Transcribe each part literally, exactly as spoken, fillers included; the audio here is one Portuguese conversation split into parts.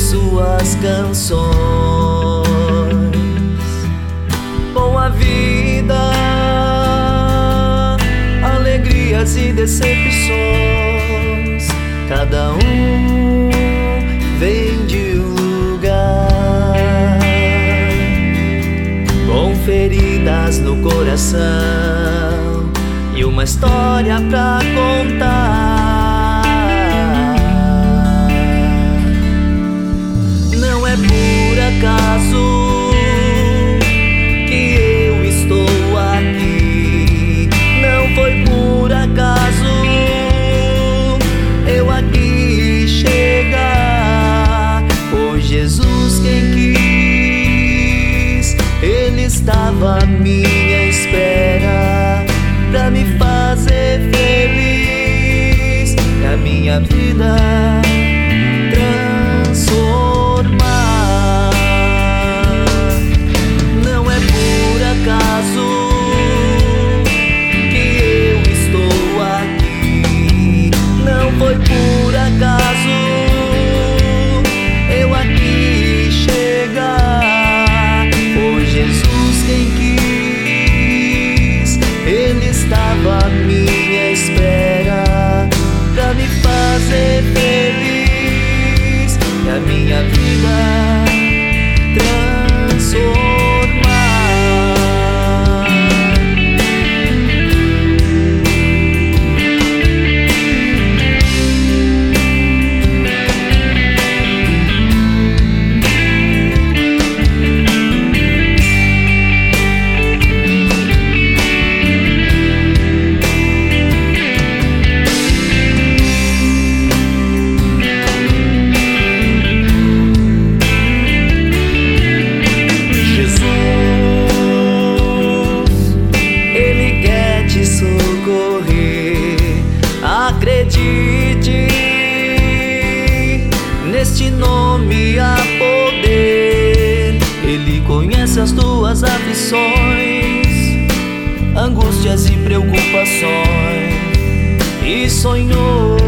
suas canções. Com a vida, alegrias e decepções, cada um vem de um lugar, com feridas no coração e uma história pra contar. Não é por acaso que eu estou aqui, não foi por acaso eu aqui chegar. Foi Jesus quem quis, Ele estava à minha espera pra me fazer feliz e a minha vida transformar. Não é por acaso que eu estou aqui, não foi por acaso eu aqui chegar. Foi Jesus quem quis, Ele estava à minha espera pra me fazer feliz e a minha vida transformar. Acredite, neste nome há poder. Ele conhece as tuas aflições, angústias e preocupações, e sonhou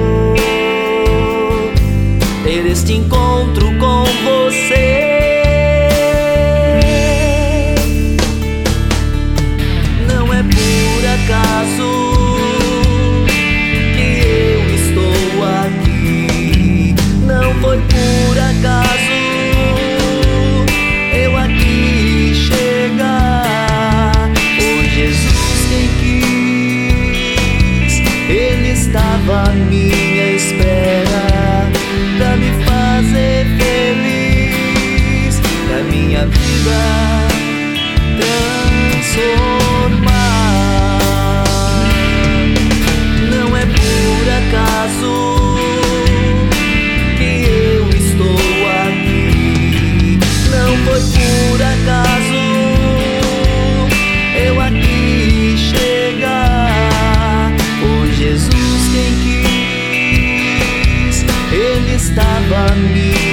ter este encontro com você. Não é por acaso foi por acaso eu aqui chegar. Foi Jesus quem quis, Ele estava à minha espera pra me fazer feliz e a minha vida transformar. Não é por acaso por acaso eu aqui chegar. Foi Jesus quem quis, Ele estava a mim.